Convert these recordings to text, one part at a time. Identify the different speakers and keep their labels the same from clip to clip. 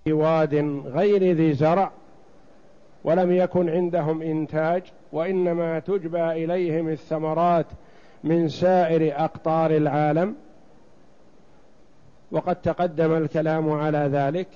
Speaker 1: في واد غير ذي زرع ولم يكن عندهم إنتاج، وإنما تجبى إليهم الثمرات من سائر أقطار العالم، وقد تقدم الكلام على ذلك،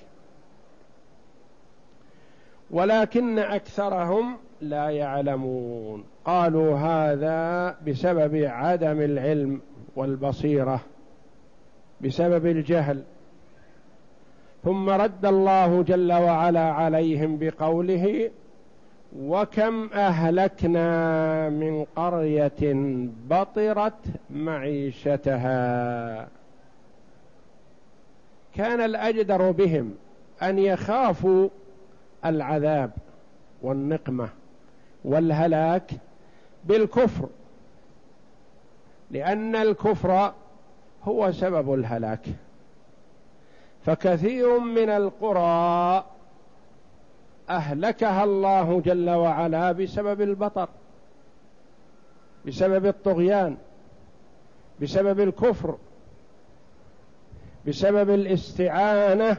Speaker 1: ولكن أكثرهم لا يعلمون. قالوا هذا بسبب عدم العلم والبصيرة، بسبب الجهل. ثم رد الله جل وعلا عليهم بقوله: وكم أهلكنا من قرية بطرت معيشتها. كان الأجدر بهم أن يخافوا العذاب والنقمة والهلاك بالكفر، لأن الكفر هو سبب الهلاك. فكثير من القرى أهلكها الله جل وعلا بسبب البطر، بسبب الطغيان، بسبب الكفر، بسبب الاستعانة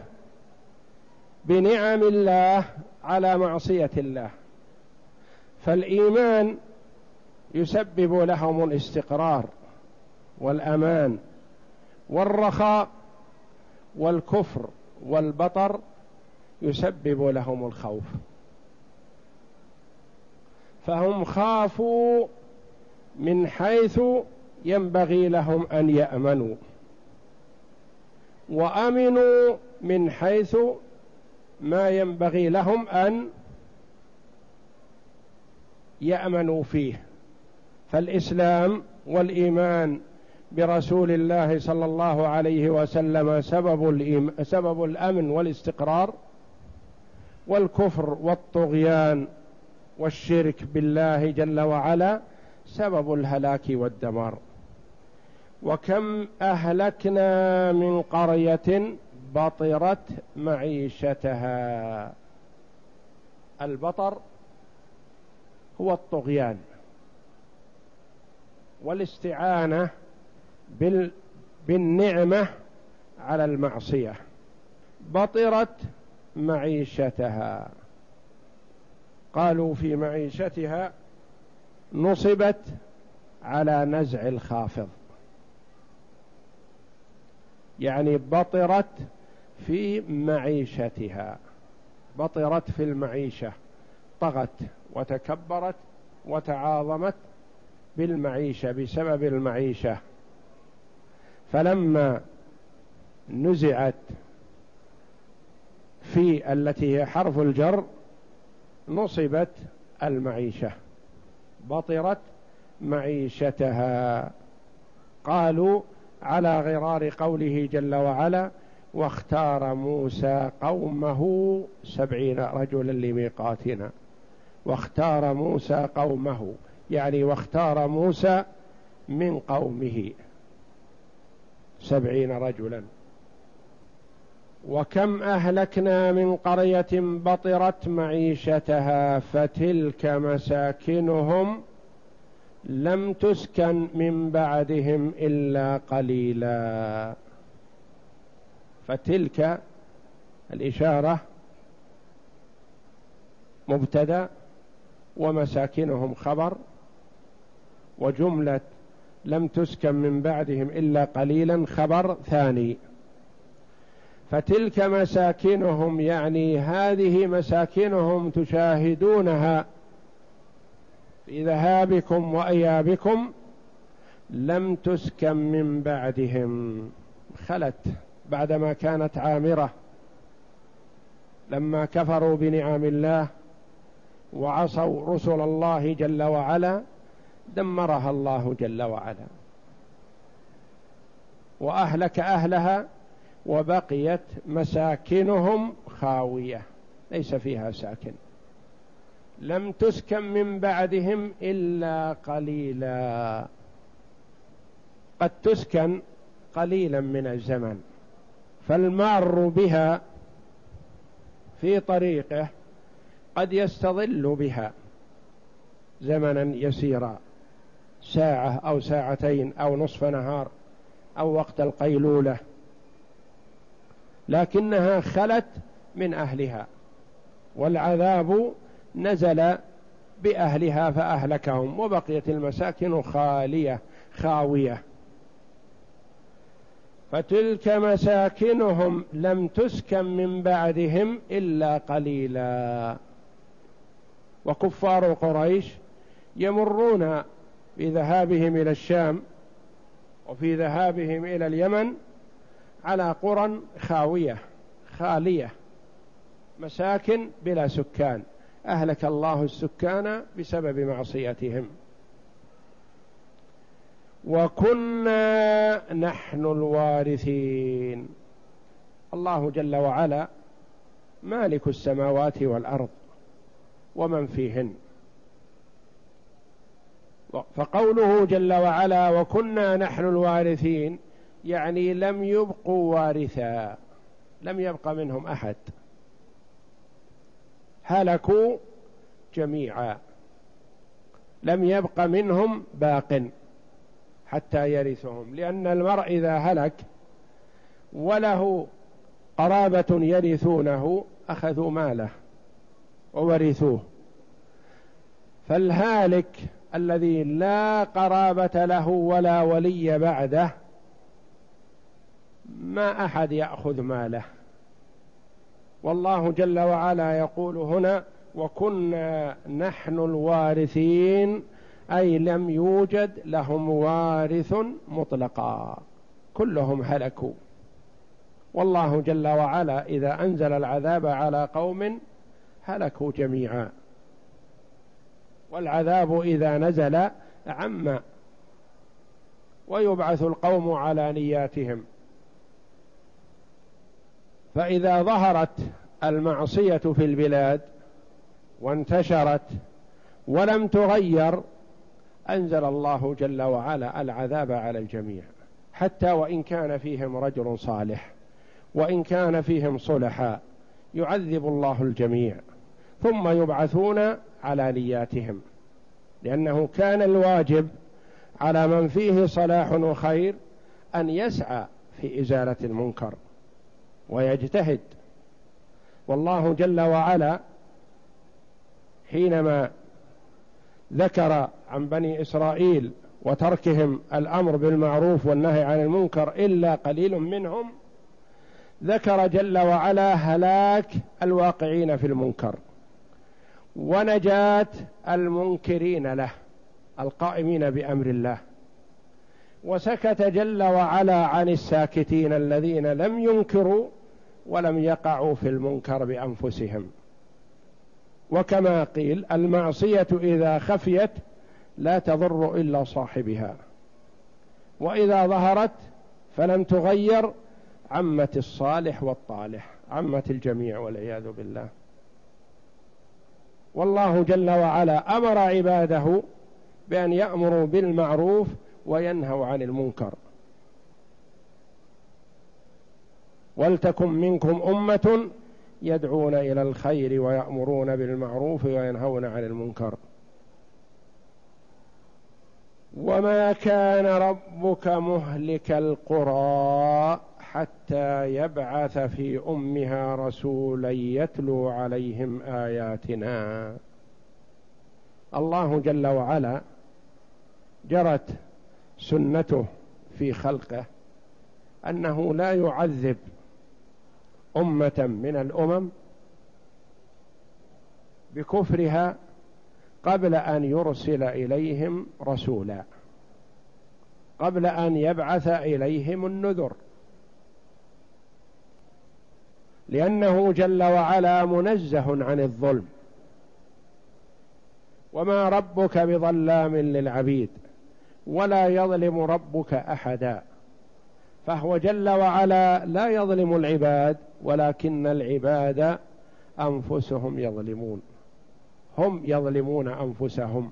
Speaker 1: بنعم الله على معصية الله. فالإيمان يسبب لهم الاستقرار والأمان والرخاء، والكفر والبطر يسبب لهم الخوف. فهم خافوا من حيث ينبغي لهم أن يأمنوا، وأمنوا من حيث ما ينبغي لهم أن يأمنوا فيه. فالإسلام والإيمان برسول الله صلى الله عليه وسلم سبب الأمن والاستقرار، والكفر والطغيان والشرك بالله جل وعلا سبب الهلاك والدمار. وكم أهلكنا من قرية بطرت معيشتها. البطر هو الطغيان والاستعانة بالنعمة على المعصية. بطرت معيشتها، قالوا في معيشتها نصبت على نزع الخافض، يعني بطرت في معيشتها، بطرت في المعيشة، طغت وتكبرت وتعاظمت بالمعيشة بسبب المعيشة. فلما نزعت في التي هي حرف الجر نصبت المعيشة، بطرت معيشتها. قالوا على غرار قوله جل وعلا: واختار موسى قومه 70 رجلا لميقاتنا. واختار موسى قومه، يعني واختار موسى من قومه 70 رجلا. وكم أهلكنا من قرية بطرت معيشتها فتلك مساكنهم لم تسكن من بعدهم إلا قليلا. فتلك الإشارة مبتدأ، ومساكنهم خبر، وجملة لم تسكن من بعدهم إلا قليلا خبر ثاني. فتلك مساكنهم يعني هذه مساكنهم تشاهدونها في ذهابكم وإيابكم، لم تسكن من بعدهم، خلت بعدما كانت عامرة لما كفروا بنعم الله وعصوا رسل الله جل وعلا، دمرها الله جل وعلا وأهلك أهلها، وبقيت مساكنهم خاوية ليس فيها ساكن. لم تسكن من بعدهم إلا قليلا. قد تسكن قليلا من الزمن، فالمار بها في طريقه قد يستظل بها زمنا يسيرا، ساعة أو ساعتين أو نصف نهار أو وقت القيلولة، لكنها خلت من أهلها، والعذاب نزل بأهلها فأهلكهم، وبقيت المساكن خاوية. فتلك مساكنهم لم تسكن من بعدهم إلا قليلا. وكفار قريش يمرون في ذهابهم إلى الشام وفي ذهابهم إلى اليمن على قرى خالية، مساكن بلا سكان، أهلك الله السكان بسبب معصيتهم. وكنا نحن الوارثين. الله جل وعلا مالك السماوات والأرض ومن فيهن، فقوله جل وعلا وكنا نحن الوارثين يعني لم يبقوا وارثا، لم يبق منهم أحد، هلكوا جميعا، لم يبق منهم باق حتى يرثهم. لأن المرء إذا هلك وله قرابة يرثونه أخذوا ماله وورثوه، فالهالك الذي لا قرابة له ولا ولي بعده ما أحد يأخذ ماله. والله جل وعلا يقول هنا وكنا نحن الوارثين، أي لم يوجد لهم وارث مطلقا، كلهم هلكوا. والله جل وعلا إذا أنزل العذاب على قوم هلكوا جميعا، والعذاب إذا نزل عم، ويبعث القوم على نياتهم. فإذا ظهرت المعصية في البلاد وانتشرت ولم تغير أنزل الله جل وعلا العذاب على الجميع، حتى وإن كان فيهم رجل صالح وإن كان فيهم صلحاء يعذب الله الجميع، ثم يبعثون على نياتهم، لأنه كان الواجب على من فيه صلاح وخير أن يسعى في إزالة المنكر ويجتهد. والله جل وعلا حينما ذكر عن بني إسرائيل وتركهم الأمر بالمعروف والنهي عن المنكر إلا قليل منهم، ذكر جل وعلا هلاك الواقعين في المنكر ونجاة المنكرين له القائمين بأمر الله، وسكت جل وعلا عن الساكتين الذين لم ينكروا ولم يقعوا في المنكر بأنفسهم. وكما قيل المعصية إذا خفيت لا تضر إلا صاحبها، وإذا ظهرت فلم تغير عمت الصالح والطالح، عمت الجميع والعياذ بالله. والله جل وعلا أمر عباده بأن يأمروا بالمعروف وينهوا عن المنكر. ولتكن منكم أمة يدعون إلى الخير ويأمرون بالمعروف وينهون عن المنكر. وما كان ربك مهلك القرى حتى يبعث في أمها رسولا يتلو عليهم آياتنا. الله جل وعلا جرت سنته في خلقه أنه لا يعذب أمة من الأمم بكفرها قبل أن يرسل إليهم رسولا، قبل أن يبعث إليهم النذر، لأنه جل وعلا منزه عن الظلم، وما ربك بظلام للعبيد ولا يظلم ربك أحدا. فهو جل وعلا لا يظلم العباد، ولكن العباد أنفسهم يظلمون، هم يظلمون أنفسهم.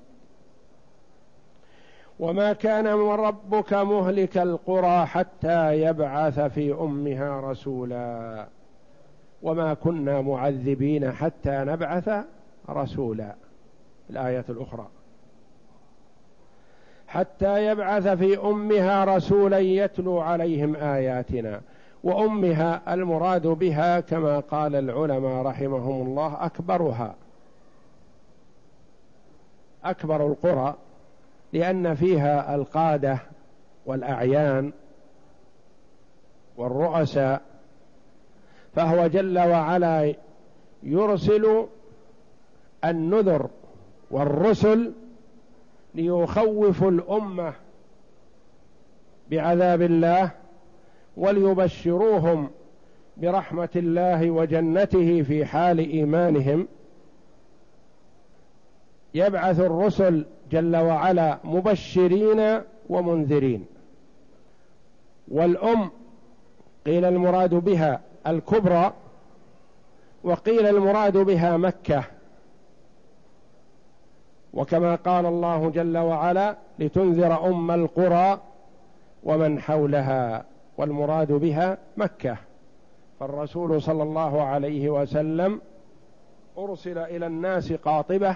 Speaker 1: وما كان ربك مهلك القرى حتى يبعث في أمها رسولا وما كنا معذبين حتى نبعث رسولا. الآية الأخرى حتى يبعث في أمها رسولا يتلو عليهم آياتنا وأمها المراد بها كما قال العلماء رحمهم الله أكبرها، أكبر القرى، لأن فيها القادة والأعيان والرؤساء، فهو جل وعلا يرسل النذر والرسل ليخوف الأمة بعذاب الله وليبشروهم برحمة الله وجنته في حال إيمانهم. يبعث الرسل جل وعلا مبشرين ومنذرين. والأم قيل المراد بها الكبرى، وقيل المراد بها مكة، وكما قال الله جل وعلا لتنذر أم القرى ومن حولها، والمراد بها مكة. فالرسول صلى الله عليه وسلم أرسل إلى الناس قاطبة،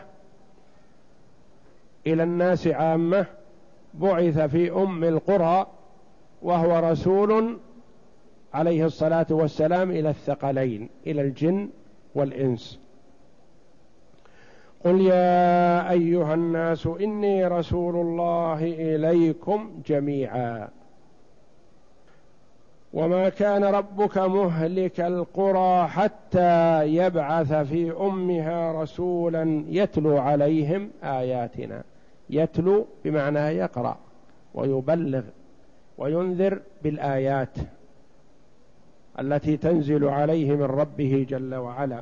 Speaker 1: إلى الناس عامة، بعث في أم القرى، وهو رسول عليه الصلاة والسلام إلى الثقلين، إلى الجن والإنس. قل يا أيها الناس إني رسول الله إليكم جميعا وما كان ربك مهلك القرى حتى يبعث في أمها رسولا يتلو عليهم آياتنا. يتلو بمعنى يقرأ ويبلغ وينذر بالآيات التي تنزل عليه من ربه جل وعلا.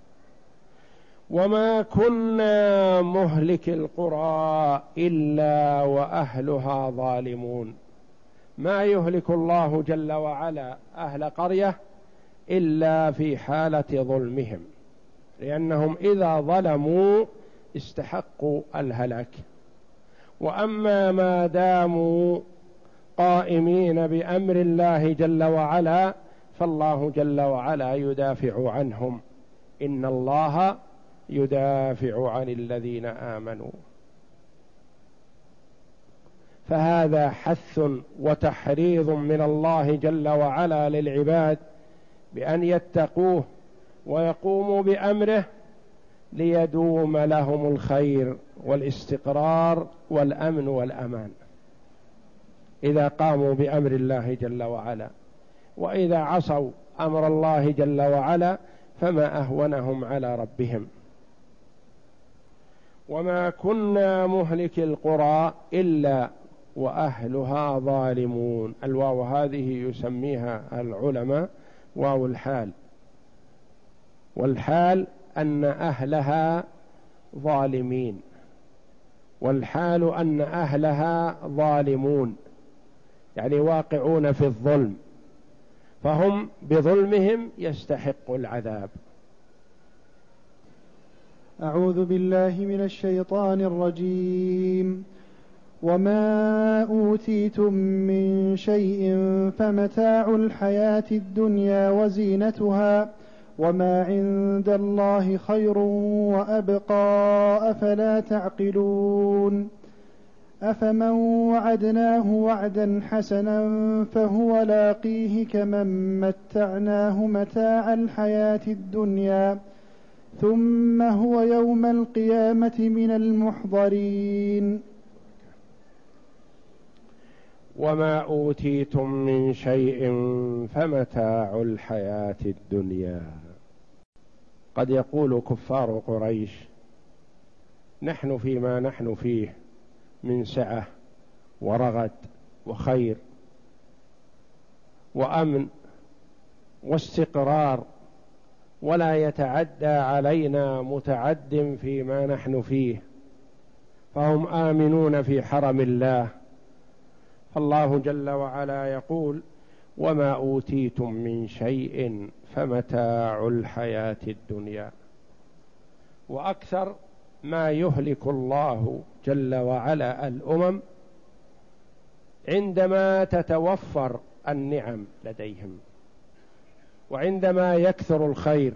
Speaker 1: وما كنا مهلك القرى إلا وأهلها ظالمون. ما يهلك الله جل وعلا أهل قرية إلا في حالة ظلمهم، لأنهم إذا ظلموا استحقوا الهلاك. وأما ما داموا قائمين بأمر الله جل وعلا فالله جل وعلا يدافع عنهم، إن الله يدافع عن الذين آمنوا. فهذا حث وتحريض من الله جل وعلا للعباد بأن يتقوه ويقوموا بأمره ليدوم لهم الخير والاستقرار والأمن والأمان إذا قاموا بأمر الله جل وعلا. وإذا عصوا أمر الله جل وعلا فما أهونهم على ربهم. وما كنا مهلك القرى إلا وأهلها ظالمون. الواو هذه يسميها العلماء واو الحال، والحال أن أهلها ظالمين، والحال أن أهلها ظالمون، يعني واقعون في الظلم، فهم بظلمهم يستحق العذاب.
Speaker 2: أعوذ بالله من الشيطان الرجيم. وما أوتيتم من شيء فمتاع الحياة الدنيا وزينتها وما عند الله خير وأبقى أفلا تعقلون. أفمن وعدناه وعدا حسنا فهو لاقيه كمن متعناه متاع الحياة الدنيا ثم هو يوم القيامة من المحضرين.
Speaker 1: وما أوتيتم من شيء فمتاع الحياة الدنيا. قد يقول كفار قريش نحن فيما نحن فيه من سعة ورغد وخير وأمن واستقرار، ولا يتعدى علينا متعد فيما نحن فيه، فهم آمنون في حرم الله. فالله جل وعلا يقول وما أوتيتم من شيء فمتاع الحياة الدنيا. وأكثر ما يهلك الله جل وعلا الأمم عندما تتوفر النعم لديهم، وعندما يكثر الخير،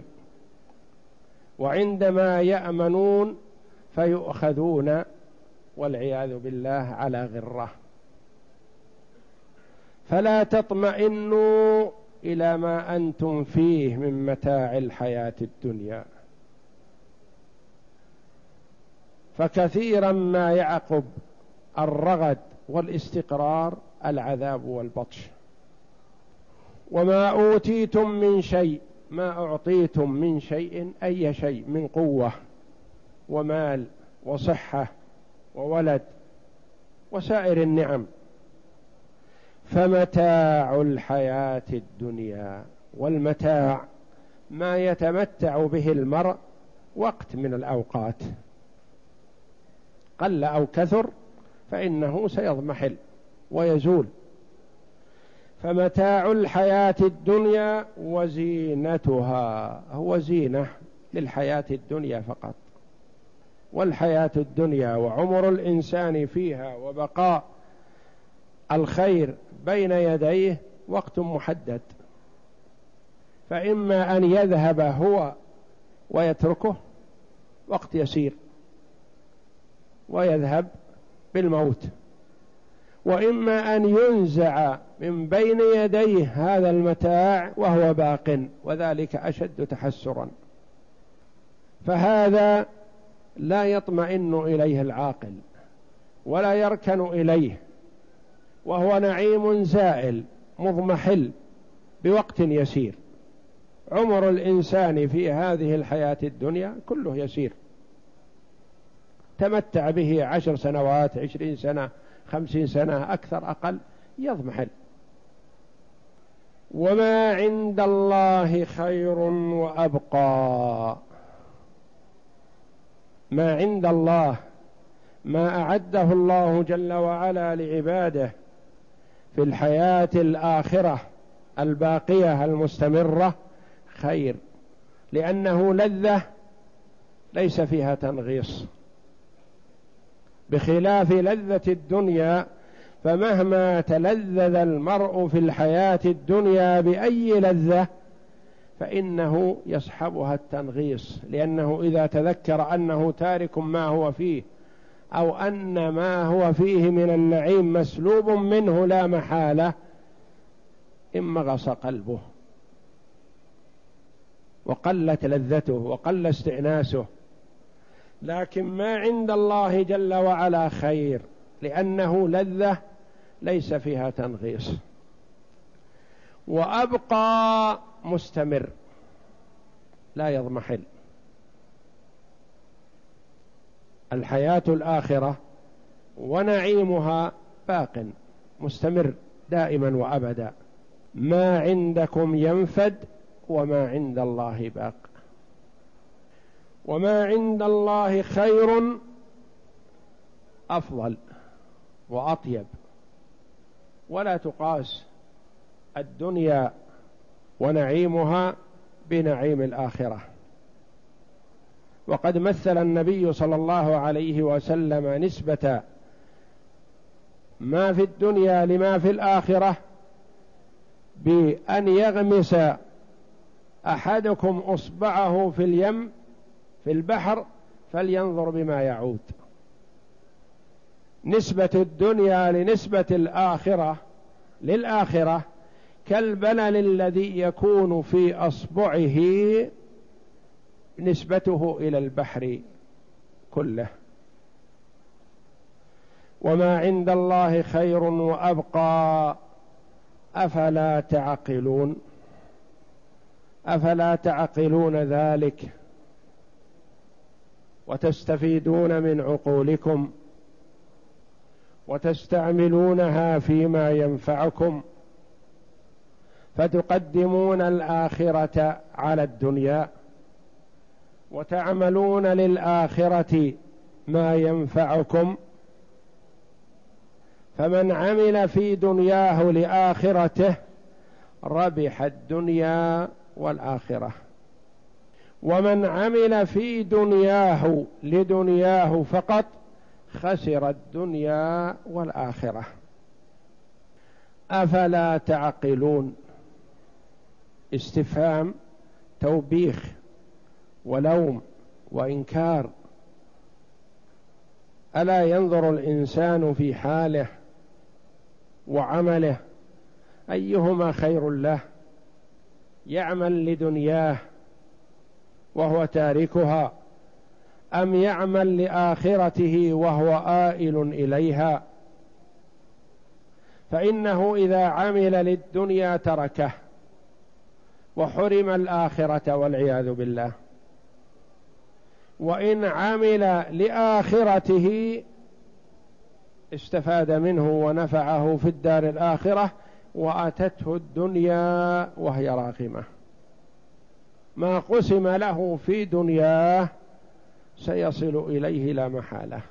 Speaker 1: وعندما يأمنون فيؤخذون والعياذ بالله على غرة. فلا تطمئنوا إلى ما أنتم فيه من متاع الحياة الدنيا. فكثيرا ما يعقب الرغد والاستقرار العذاب والبطش. وما أوتيتم من شيء، ما أعطيتم من شيء، أي شيء من قوة ومال وصحة وولد وسائر النعم، فمتاع الحياة الدنيا. والمتاع ما يتمتع به المرء وقت من الأوقات، قل أو كثر فإنه سيضمحل ويزول. فمتاع الحياة الدنيا وزينتها، هو زينة للحياة الدنيا فقط. والحياة الدنيا وعمر الإنسان فيها وبقاء الخير بين يديه وقت محدد، فإما أن يذهب هو ويتركه وقت يسير ويذهب بالموت، وإما أن ينزع من بين يديه هذا المتاع وهو باق، وذلك أشد تحسرا. فهذا لا يطمئن إليه العاقل ولا يركن إليه، وهو نعيم زائل مضمحل بوقت يسير. عمر الإنسان في هذه الحياة الدنيا كله يسير، تمتع به 10 سنوات 20 سنة 50 سنة أكثر أقل يضمحل. وما عند الله خير وأبقى. ما عند الله، ما أعده الله جل وعلا لعباده في الحياة الآخرة الباقية المستمرة خير، لأنه لذة ليس فيها تنغيص، بخلاف لذة الدنيا. فمهما تلذذ المرء في الحياة الدنيا بأي لذة فإنه يصحبها التنغيص، لأنه إذا تذكر أنه تارك ما هو فيه، أو أن ما هو فيه من النعيم مسلوب منه لا محالة، انمغص قلبه وقلت لذته وقل استئناسه. لكن ما عند الله جل وعلا خير، لأنه لذة ليس فيها تنغيص، وأبقى مستمر لا يضمحل. الحياة الآخرة ونعيمها باق مستمر دائما وأبدا. ما عندكم ينفد وما عند الله باق. وما عند الله خير أفضل وأطيب، ولا تقاس الدنيا ونعيمها بنعيم الآخرة. وقد مثل النبي صلى الله عليه وسلم نسبة ما في الدنيا لما في الآخرة بأن يغمس أحدكم أصبعه في اليم في البحر فلينظر بما يعود. نسبة الدنيا لنسبة الآخرة للآخرة كالبلل الذي يكون في أصبعه نسبته إلى البحر كله. وما عند الله خير وأبقى أفلا تعقلون. أفلا تعقلون ذلك وتستفيدون من عقولكم وتستعملونها فيما ينفعكم، فتقدمون الآخرة على الدنيا وتعملون للآخرة ما ينفعكم. فمن عمل في دنياه لآخرته ربح الدنيا والآخرة، ومن عمل في دنياه لدنياه فقط خسر الدنيا والآخرة. أفلا تعقلون. استفهام توبيخ ولوم وإنكار. ألا ينظر الإنسان في حاله وعمله أيهما خير له، يعمل لدنياه وهو تاركها، أم يعمل لآخرته وهو آئل إليها؟ فإنه إذا عمل للدنيا تركه وحرم الآخرة والعياذ بالله، وإن عمل لآخرته استفاد منه ونفعه في الدار الآخرة، وأتته الدنيا وهي راغمة. ما قسم له في دنياه سيصل إليه لا محالة،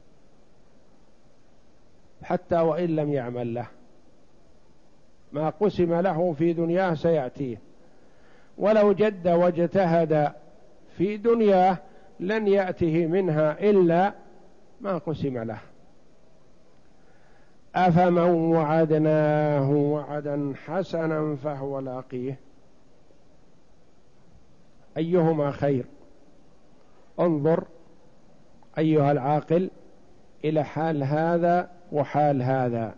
Speaker 1: حتى وإن لم يعمل له. ما قسم له في دنياه سيأتيه، ولو جد واجتهد في دنياه لن يأته منها إلا ما قسم له. أفمن وعدناه وعدا حسنا فهو لاقيه، أيهما خير؟ انظر أيها العاقل إلى حال هذا وحال هذا.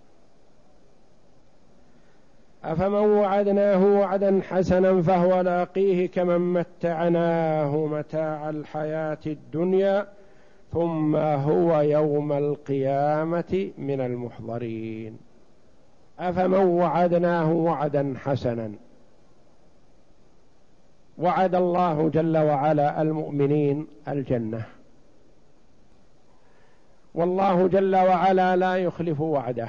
Speaker 1: أفمن وعدناه وعدا حسنا فهو لاقيه كمن متعناه متاع الحياة الدنيا ثم هو يوم القيامة من المحضرين. أفمن وعدناه وعدا حسنا، وعد الله جل وعلا المؤمنين الجنة، والله جل وعلا لا يخلف وعده،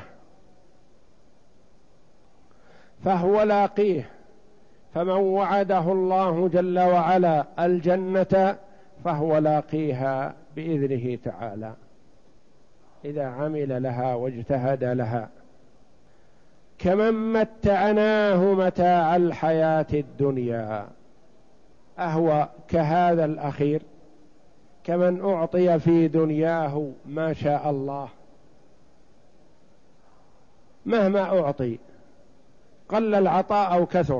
Speaker 1: فهو لاقيه. فمن وعده الله جل وعلا الجنة فهو لاقيها بإذنه تعالى إذا عمل لها واجتهد لها. كمن متعناه متاع الحياة الدنيا، أهو كهذا الأخير، كمن أعطي في دنياه ما شاء الله، مهما أعطي قل العطاء أو كثر،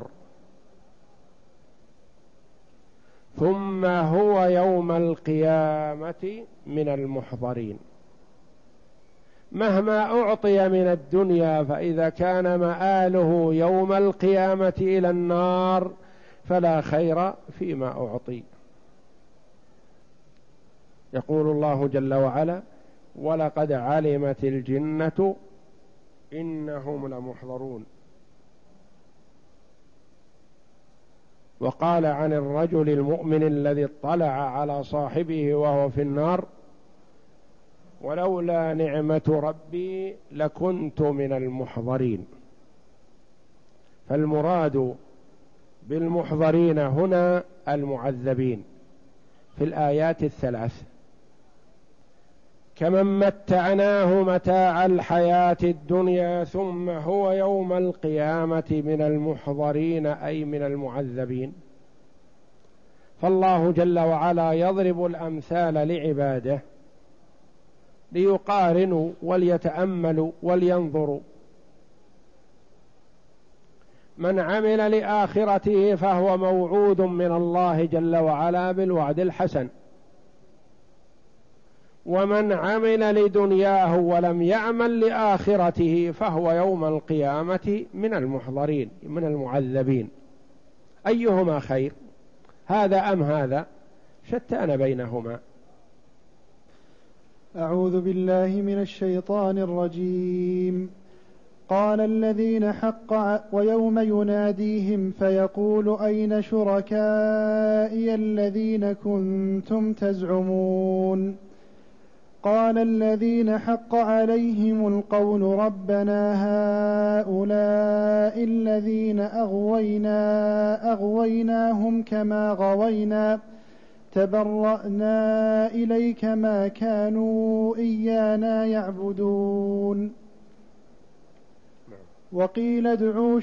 Speaker 1: ثم هو يوم القيامة من المحضرين. مهما أعطي من الدنيا فإذا كان مآله يوم القيامة إلى النار فلا خير فيما أعطي. يقول الله جل وعلا: ولقد علمت الجنة إنهم لمحضرون. وقال عن الرجل المؤمن الذي اطلع على صاحبه وهو في النار: ولولا نعمة ربي لكنت من المحضرين. فالمراد بالمحضرين هنا المعذبين في الآيات الثلاث. كمن متعناه متاع الحياة الدنيا ثم هو يوم القيامة من المحضرين، أي من المعذبين. فالله جل وعلا يضرب الأمثال لعباده ليقارنوا وليتأملوا ولينظروا. من عمل لآخرته فهو موعود من الله جل وعلا بالوعد الحسن، ومن عمل لدنياه ولم يعمل لآخرته فهو يوم القيامة من المحضرين من المعذبين. أيهما خير، هذا أم هذا؟ شتان بينهما.
Speaker 2: أعوذ بالله من الشيطان الرجيم. قال الذين ويوم يناديهم فيقول أين شركائي الذين كنتم تزعمون. قال الذين حق عليهم القول ربنا هؤلاء الذين أغويناهم كما غوينا تبرأنا إليك ما كانوا إيانا يعبدون. وقيل ادعوا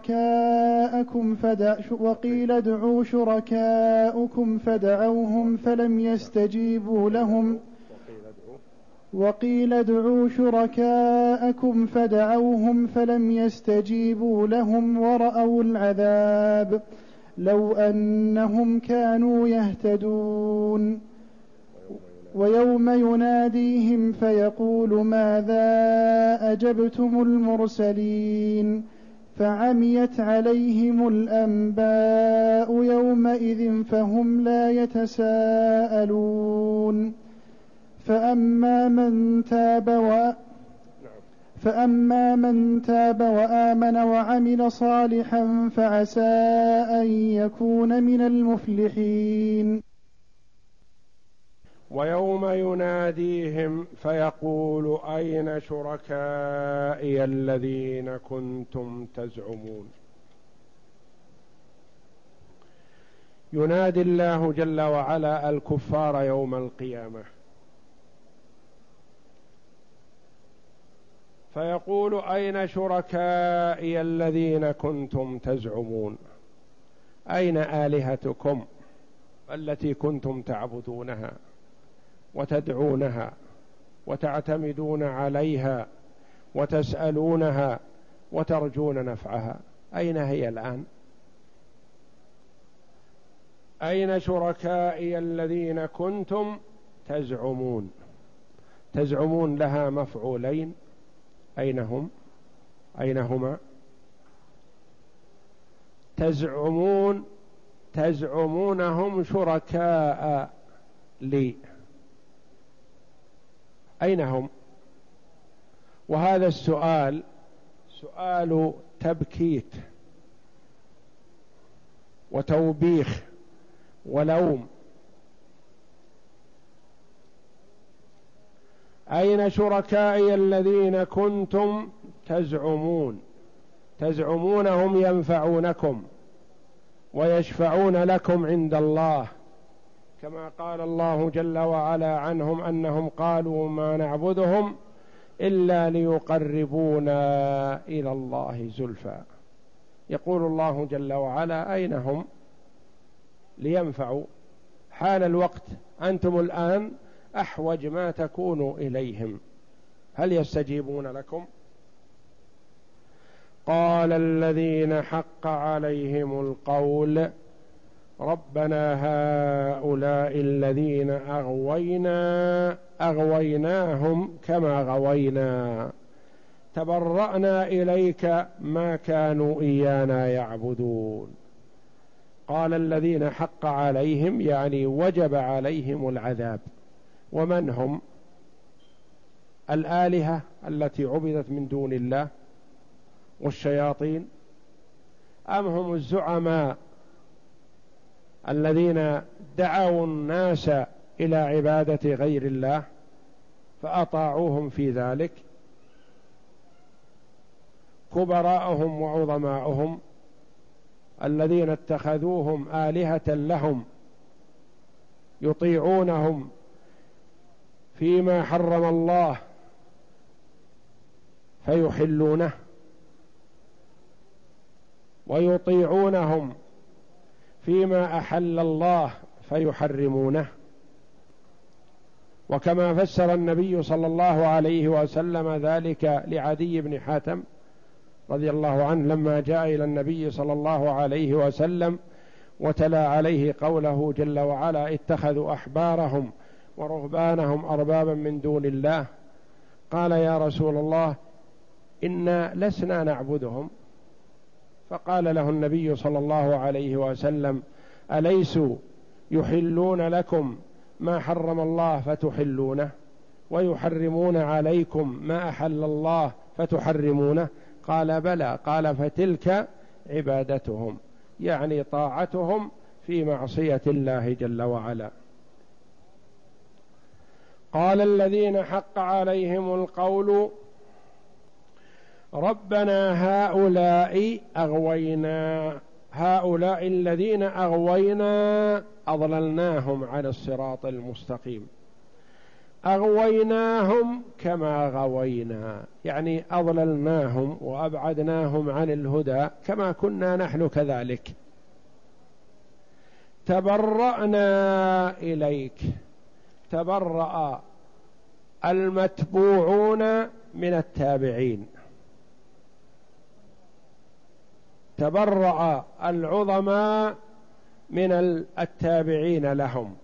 Speaker 2: شركاءكم فدعوهم فلم يستجيبوا لهم ورأوا العذاب لو أنهم كانوا يهتدون. ويوم يناديهم فيقول ماذا أجبتم المرسلين فعميت عليهم الأنباء يومئذ فهم لا يتساءلون. فأما من تاب وآمن وعمل صالحا فعسى أن يكون من المفلحين.
Speaker 1: ويوم يناديهم فيقول أين شركائي الذين كنتم تزعمون. ينادي الله جل وعلا الكفار يوم القيامة فيقول أين شركائي الذين كنتم تزعمون، أين آلهتكم التي كنتم تعبدونها وتدعونها وتعتمدون عليها وتسألونها وترجون نفعها، أين هي الآن؟ أين شركائي الذين كنتم تزعمون؟ تزعمون لها مفعولين، أين هم؟ أين هما؟ تزعمونهم شركاء لي، أين هم؟ وهذا السؤال سؤال تبكيت وتوبيخ ولوم. أين شركائي الذين كنتم تزعمونهم ينفعونكم ويشفعون لكم عند الله، كما قال الله جل وعلا عنهم أنهم قالوا ما نعبدهم إلا ليقربونا إلى الله زلفى. يقول الله جل وعلا أين هم لينفعوا؟ حال الوقت أنتم الآن أحوج ما تكونوا إليهم، هل يستجيبون لكم؟ قال الذين حق عليهم القول ربنا هؤلاء الذين أغويناهم كما غوينا تبرأنا إليك ما كانوا إيانا يعبدون. قال الذين حق عليهم يعني وجب عليهم العذاب. ومن هم؟ الآلهة التي عبدت من دون الله والشياطين، أم هم الزعماء الذين دعوا الناس إلى عبادة غير الله فأطاعوهم في ذلك؟ كبراءهم وعظماؤهم الذين اتخذوهم آلهة لهم يطيعونهم فيما حرم الله فيحلونه ويطيعونهم فيما أحل الله فيحرمونه. وكما فسر النبي صلى الله عليه وسلم ذلك لعدي بن حاتم رضي الله عنه لما جاء إلى النبي صلى الله عليه وسلم وتلا عليه قوله جل وعلا اتخذوا أحبارهم ورهبانهم أربابا من دون الله، قال يا رسول الله إنا لسنا نعبدهم. فقال له النبي صلى الله عليه وسلم أليسوا يحلون لكم ما حرم الله فتحلونه ويحرمون عليكم ما أحل الله فتحرمونه؟ قال بلى. قال فتلك عبادتهم، يعني طاعتهم في معصية الله جل وعلا. قال الذين حق عليهم القول ربنا هؤلاء الذين أغوينا أضللناهم عن الصراط المستقيم. أغويناهم كما غوينا، يعني أضللناهم وأبعدناهم عن الهدى كما كنا نحن كذلك. تبرأنا إليك، تبرأ المتبوعون من التابعين، تبرأ العظماء من التابعين لهم،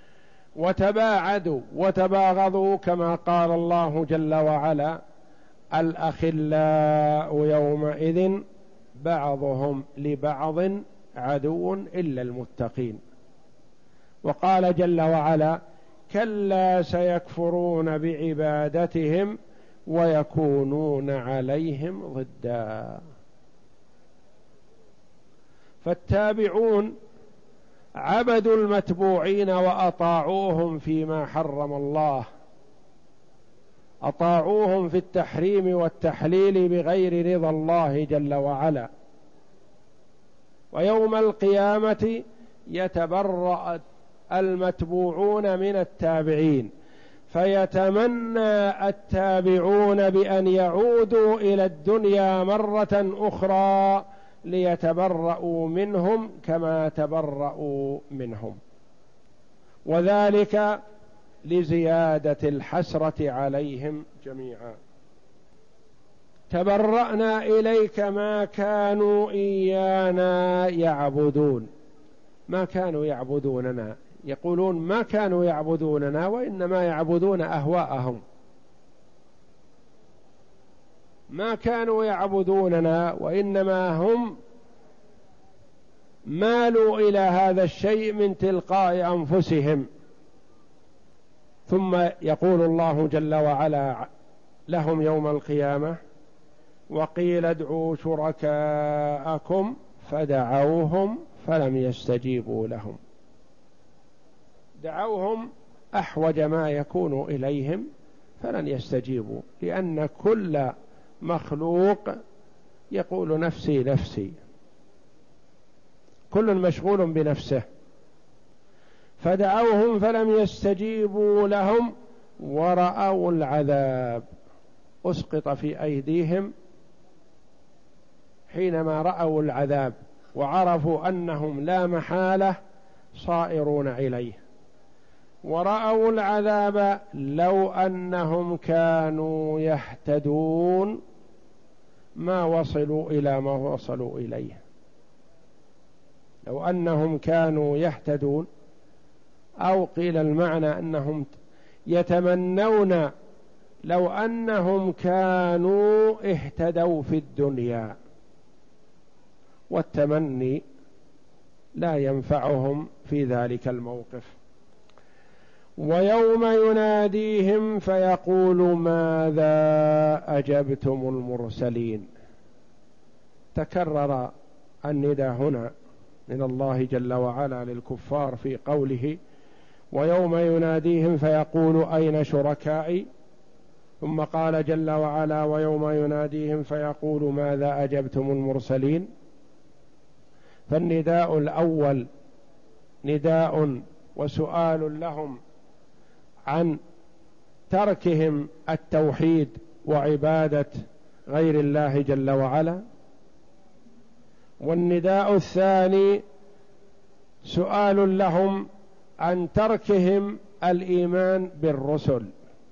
Speaker 1: وتباعدوا وتباغضوا كما قال الله جل وعلا الأخلاء يومئذ بعضهم لبعض عدو إلا المتقين. وقال جل وعلا: كلا سيكفرون بعبادتهم ويكونون عليهم ضدا. فالتابعون عبدوا المتبوعين وأطاعوهم فيما حرم الله، أطاعوهم في التحريم والتحليل بغير رضا الله جل وعلا. ويوم القيامة يتبرأ المتبوعون من التابعين، فيتمنى التابعون بأن يعودوا إلى الدنيا مرة أخرى ليتبرؤوا منهم كما تبرؤوا منهم، وذلك لزيادة الحسرة عليهم جميعا. تبرأنا إليك ما كانوا إيانا يعبدون. ما كانوا يعبدوننا، يقولون ما كانوا يعبدوننا وإنما يعبدون أهواءهم. ما كانوا يعبدوننا وإنما هم مالوا إلى هذا الشيء من تلقاء أنفسهم. ثم يقول الله جل وعلا لهم يوم القيامة: وقيل ادعوا شركاءكم فدعوهم فلم يستجيبوا لهم. دعوهم أحوج ما يكون إليهم فلن يستجيبوا، لأن كل مخلوق يقول نفسي نفسي، كل مشغول بنفسه. فدعوهم فلم يستجيبوا لهم ورأوا العذاب، أسقط في أيديهم حينما رأوا العذاب وعرفوا أنهم لا محالة صائرون إليه. ورأوا العذاب لو أنهم كانوا يهتدون ما وصلوا إلى ما وصلوا إليه. لو أنهم كانوا يهتدون، أو قيل المعنى أنهم يتمنون لو أنهم كانوا اهتدوا في الدنيا، والتمني لا ينفعهم في ذلك الموقف. ويوم يناديهم فيقول ماذا أجبتم المرسلين. تكرر النداء هنا من الله جل وعلا للكفار في قوله: ويوم يناديهم فيقول أين شركائي، ثم قال جل وعلا: ويوم يناديهم فيقول ماذا أجبتم المرسلين. فالنداء الأول نداء وسؤال لهم عن تركهم التوحيد وعبادة غير الله جل وعلا، والنداء الثاني سؤال لهم عن تركهم الإيمان بالرسل،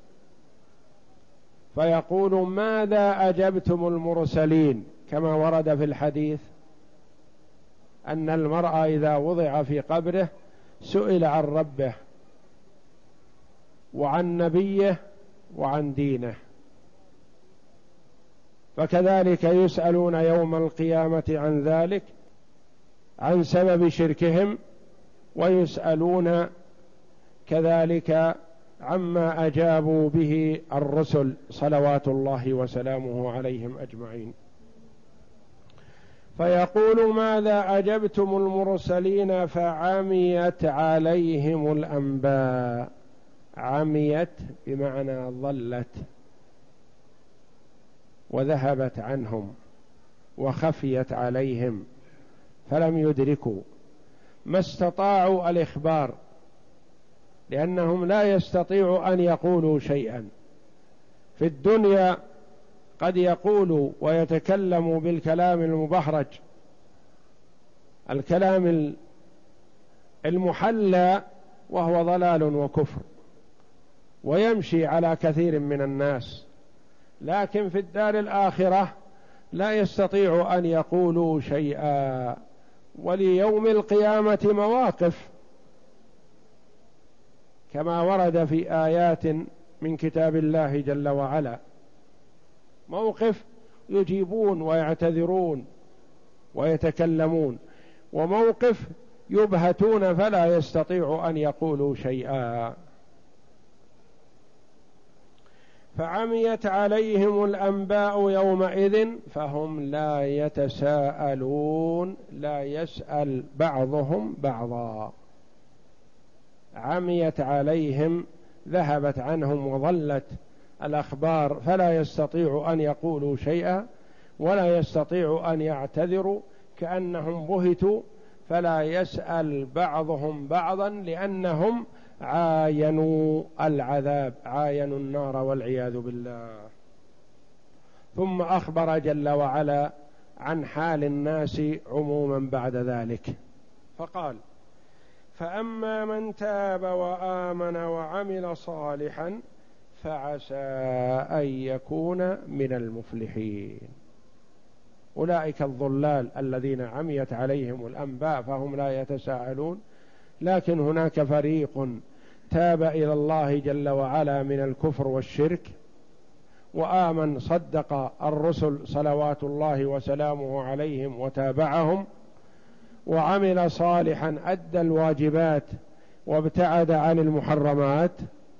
Speaker 1: فيقول ماذا أجبتم المرسلين، كما ورد في الحديث أن المرء إذا وضع في قبره سئل عن ربه وعن نبيه وعن دينه، فكذلك يسألون يوم القيامة عن ذلك، عن سبب شركهم، ويسألون كذلك عما أجابوا به الرسل صلوات الله وسلامه عليهم أجمعين. فيقول ماذا أجبتم المرسلين فعميت عليهم الأنباء. عميت بمعنى ضلت وذهبت عنهم وخفيت عليهم، فلم يدركوا، ما استطاعوا الإخبار، لأنهم لا يستطيعوا أن يقولوا شيئا. في الدنيا قد يقولوا ويتكلموا بالكلام المبهرج، الكلام المحلى، وهو ضلال وكفر، ويمشي على كثير من الناس. لكن في الدار الآخرة لا يستطيع أن يقولوا شيئا. وليوم القيامة مواقف كما ورد في آيات من كتاب الله جل وعلا، موقف يجيبون ويعتذرون ويتكلمون، وموقف يبهتون فلا يستطيع أن يقولوا شيئا. فعميت عليهم الأنباء يومئذ فهم لا يتساءلون، لا يسأل بعضهم بعضا. عميت عليهم، ذهبت عنهم وظلت الأخبار، فلا يستطيع أن يقولوا شيئا ولا يستطيع أن يعتذروا، كأنهم بهتوا، فلا يسأل بعضهم بعضا لأنهم عاينوا العذاب، عاينوا النار والعياذ بالله. ثم أخبر جل وعلا عن حال الناس عموما بعد ذلك فقال: فأما من تاب وآمن وعمل صالحا فعسى أن يكون من المفلحين. أولئك الضلال الذين عميت عليهم الأنباء فهم لا يتساءلون، لكن هناك فريق تاب إلى الله جل وعلا من الكفر والشرك وآمن، صدق الرسل صلوات الله وسلامه عليهم وتابعهم، وعمل صالحا، أدى الواجبات وابتعد عن المحرمات.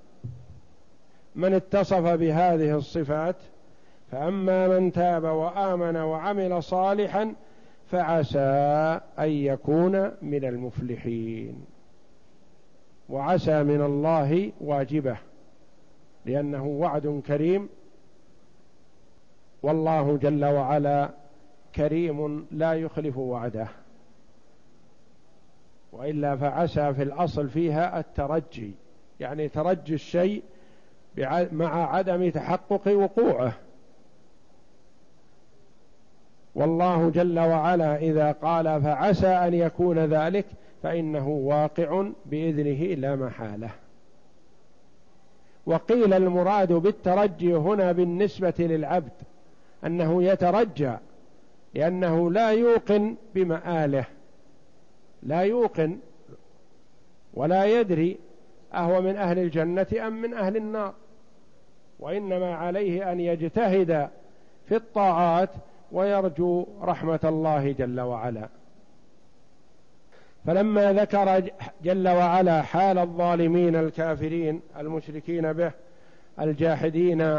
Speaker 1: من اتصف بهذه الصفات: فأما من تاب وآمن وعمل صالحا فعسى أن يكون من المفلحين. وعسى من الله واجبة، لأنه وعد كريم، والله جل وعلا كريم لا يخلف وعده، وإلا فعسى في الأصل فيها الترجي، يعني ترجي الشيء مع عدم تحقق وقوعه. والله جل وعلا إذا قال فعسى أن يكون ذلك فإنه واقع بإذنه لا محالة. وقيل المراد بالترجي هنا بالنسبة للعبد أنه يترجى، لأنه لا يوقن بمآله، لا يوقن ولا يدري أهو من أهل الجنة أم من أهل النار، وإنما عليه أن يجتهد في الطاعات ويرجو رحمة الله جل وعلا. فلما ذكر جل وعلا حال الظالمين الكافرين المشركين به الجاحدين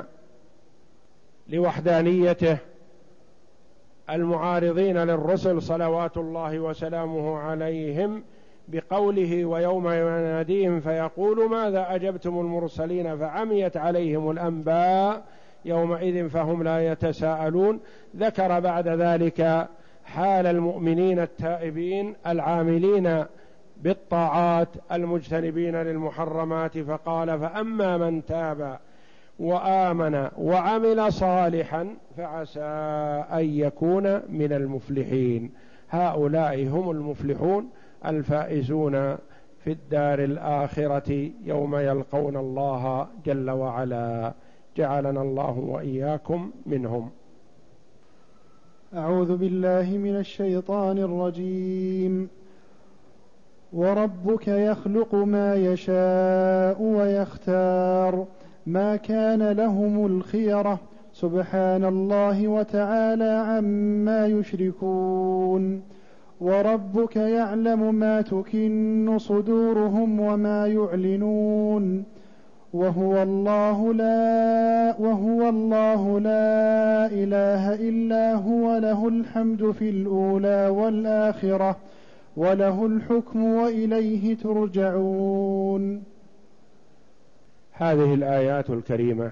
Speaker 1: لوحدانيته المعارضين للرسل صلوات الله وسلامه عليهم بقوله: ويوم يناديهم فيقول ماذا أجبتم المرسلين فعميت عليهم الأنباء يومئذ فهم لا يتساءلون، ذكر بعد ذلك حال المؤمنين التائبين العاملين بالطاعات المجتنبين للمحرمات، فقال: فأما من تاب وآمن وعمل صالحا فعسى أن يكون من المفلحين. هؤلاء هم المفلحون الفائزون في الدار الآخرة يوم يلقون الله جل وعلا. جعلنا الله وإياكم منهم.
Speaker 2: أعوذ بالله من الشيطان الرجيم. وربك يخلق ما يشاء ويختار ما كان لهم الخيرة سبحان الله وتعالى عما يشركون. وربك يعلم ما تكن صدورهم وما يعلنون وهو الله لا إله إلا هو له الحمد في الأولى والآخرة وله الحكم وإليه ترجعون.
Speaker 1: هذه الآيات الكريمة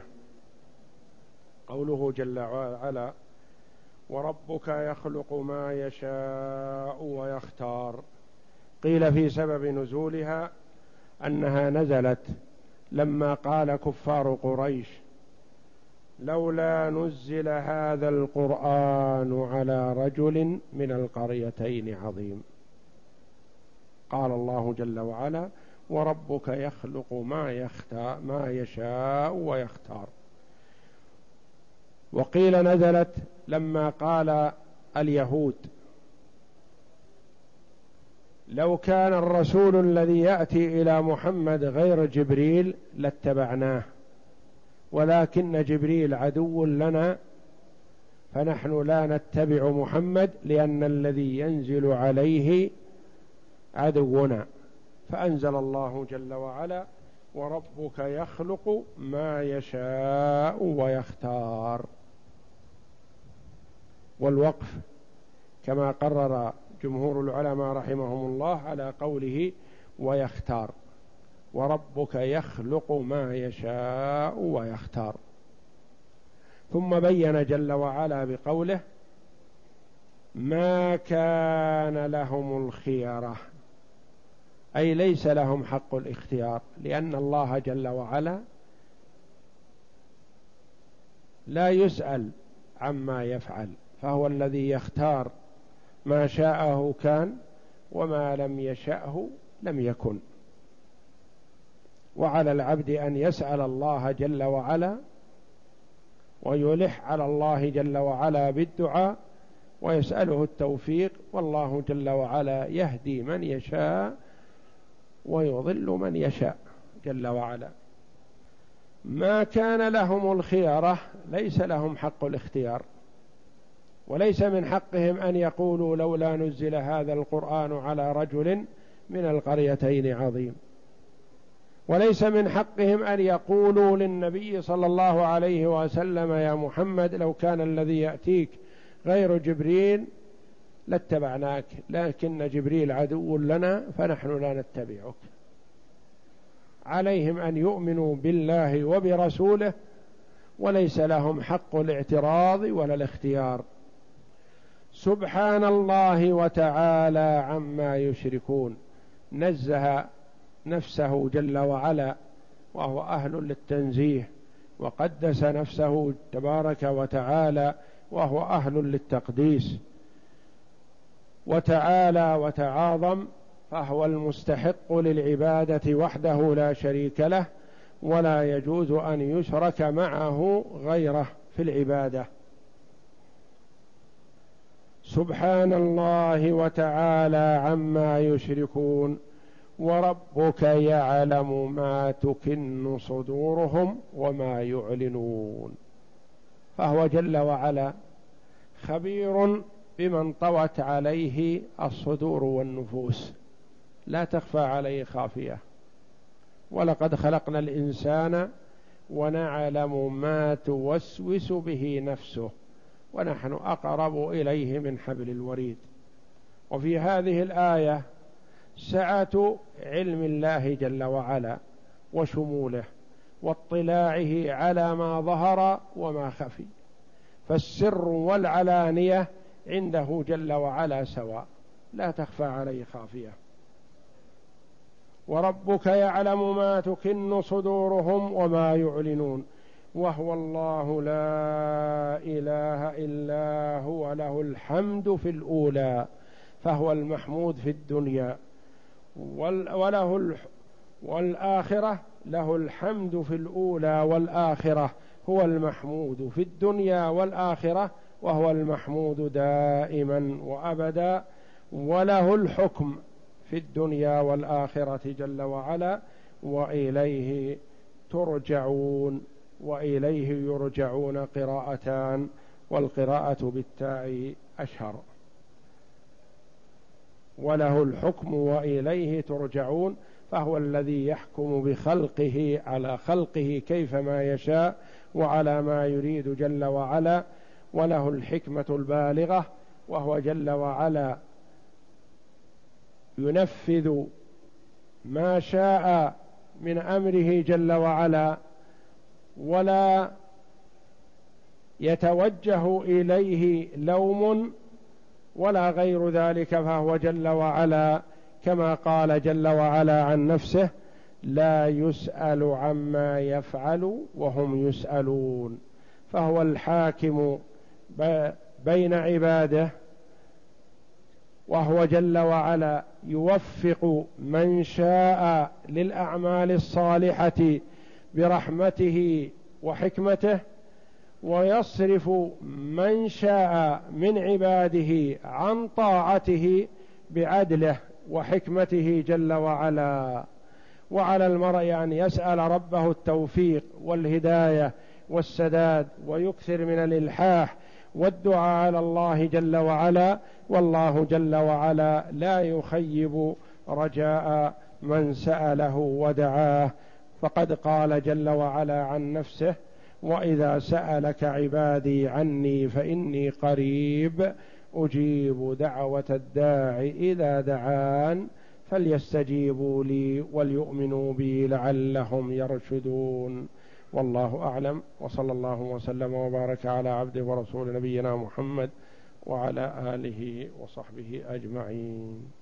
Speaker 1: قوله جل وعلا: وربك يخلق ما يشاء ويختار، قيل في سبب نزولها أنها نزلت لما قال كفار قريش: لولا نزل هذا القرآن على رجل من القريتين عظيم. قال الله جل وعلا: وربك يخلق ما يشاء ويختار. وقيل نزلت لما قال اليهود: لو كان الرسول الذي يأتي إلى محمد غير جبريل لاتبعناه، ولكن جبريل عدو لنا فنحن لا نتبع محمد لأن الذي ينزل عليه عدونا. فأنزل الله جل وعلا: وربك يخلق ما يشاء ويختار. والوقف كما قرر جمهور العلماء رحمهم الله على قوله ويختار، وربك يخلق ما يشاء ويختار. ثم بين جل وعلا بقوله: ما كان لهم الخيرة، أي ليس لهم حق الاختيار، لأن الله جل وعلا لا يسأل عما يفعل، فهو الذي يختار، ما شاءه كان وما لم يشأه لم يكن. وعلى العبد أن يسأل الله جل وعلا ويلح على الله جل وعلا بالدعاء ويسأله التوفيق، والله جل وعلا يهدي من يشاء ويضل من يشاء جل وعلا. ما كان لهم الخيرة، ليس لهم حق الاختيار، وليس من حقهم أن يقولوا لولا نزل هذا القرآن على رجل من القريتين عظيم، وليس من حقهم أن يقولوا للنبي صلى الله عليه وسلم: يا محمد لو كان الذي يأتيك غير جبريل لاتبعناك، لكن جبريل عدو لنا فنحن لا نتبعك. عليهم أن يؤمنوا بالله وبرسوله، وليس لهم حق الاعتراض ولا الاختيار. سبحان الله وتعالى عما يشركون، نزه نفسه جل وعلا وهو أهل للتنزيه، وقدس نفسه تبارك وتعالى وهو أهل للتقديس، وتعالى وتعاظم، فهو المستحق للعبادة وحده لا شريك له، ولا يجوز أن يشرك معه غيره في العبادة. سبحان الله وتعالى عما يشركون. وربك يعلم ما تكن صدورهم وما يعلنون، فهو جل وعلا خبير بمن طوت عليه الصدور والنفوس، لا تخفى عليه خافية. ولقد خلقنا الإنسان ونعلم ما توسوس به نفسه ونحن أقرب إليه من حبل الوريد. وفي هذه الآية سعة علم الله جل وعلا وشموله واطلاعه على ما ظهر وما خفي، فالسر والعلانية عنده جل وعلا سواء، لا تخفى عليه خافية. وربك يعلم ما تكن صدورهم وما يعلنون، وهو الله لا إله إلا هو، له الحمد في الأولى، فهو المحمود في الدنيا، والآخرة له الحمد في الأولى والآخرة، هو المحمود في الدنيا والآخرة، وهو المحمود دائما وأبدا، وله الحكم في الدنيا والآخرة جل وعلا، وإليه ترجعون. وإليه يرجعون قراءتان، والقراءة بالتاء أشهر. وله الحكم وإليه ترجعون، فهو الذي يحكم بخلقه على خلقه كيفما يشاء وعلى ما يريد جل وعلا، وله الحكمة البالغة، وهو جل وعلا ينفذ ما شاء من أمره جل وعلا، ولا يتوجه إليه لوم ولا غير ذلك، فهو جل وعلا كما قال جل وعلا عن نفسه: لا يسأل عما يفعل وهم يسألون. فهو الحاكم بين عباده، وهو جل وعلا يوفق من شاء للأعمال الصالحة برحمته وحكمته، ويصرف من شاء من عباده عن طاعته بعدله وحكمته جل وعلا. وعلى المرء أن يسأل ربه التوفيق والهداية والسداد، ويكثر من الإلحاح والدعاء على الله جل وعلا، والله جل وعلا لا يخيب رجاء من سأله ودعاه، فقد قال جل وعلا عن نفسه: وإذا سألك عبادي عني فإني قريب أجيب دعوة الداع إذا دعان فليستجيبوا لي وليؤمنوا بي لعلهم يرشدون. والله أعلم، وصلى الله وسلم وبارك على عبده ورسول نبينا محمد وعلى آله وصحبه أجمعين.